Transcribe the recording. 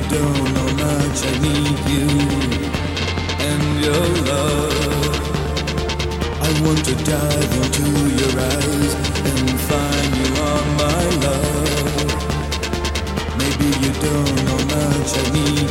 don't know much. I need you and your love. I want to dive into your eyes and find you on my love. Maybe you don't know much. I need